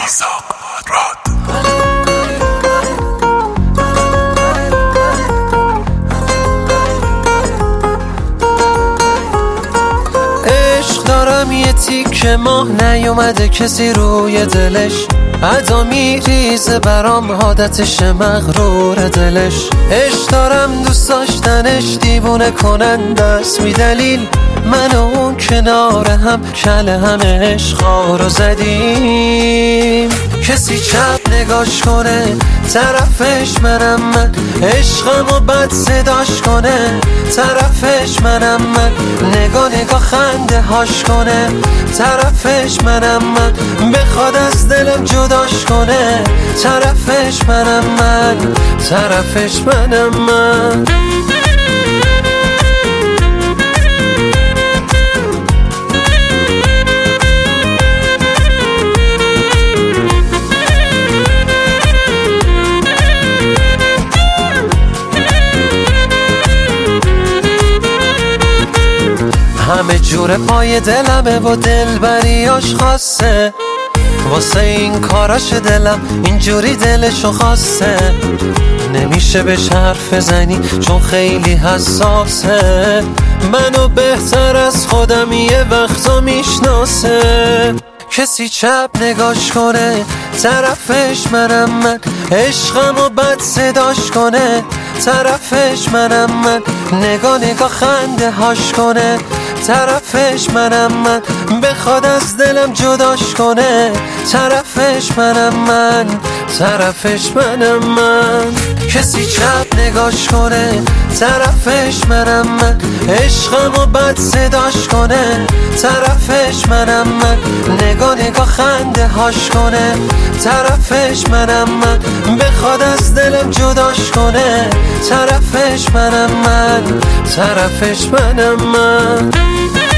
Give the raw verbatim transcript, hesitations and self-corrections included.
عشق دارم یه تیکه ماه نیومده کسی روی دلش، ادا میریزه برام عادتش مغرور دلش. عشق دارم دوست داشتنش دیوونه کننده است، بی دلیل من و اون کنار هم کله هم عشقا رو زدیم. کسی چپ نگاش کنه طرفش منم من، عشقم و بد صداش کنه طرفش منم من، نگاه نگاه خنده هاش کنه طرفش منم من، بخواد از دلم جداش کنه طرفش منم من، طرفش منم من. همه جور پای دلمه و دلبریاش خاصه، واسه این کاراش دلم اینجوری دلشو خواسته. نمیشه بهش حرف بزنی چون خیلی حساسه، منو بهتر از خودم یه وقتا میشناسه. کسی چپ نگاش کنه طرفش منم من، عشقم و بد صداش کنه طرفش منم من، نگاه نگاه خنده هاش کنه طرفش منم من، بخواد از دلم جداش کنه طرفش منم من، طرفش منم من. کسی چپ نگاش کنه طرفش منم من، عشقم و بد صداش کنه طرفش منم من، نگاه نگاه خنده هاش کنه طرفش منم من، بخواد از دلم جداش کنه طرفش منم من، طرفش منم من.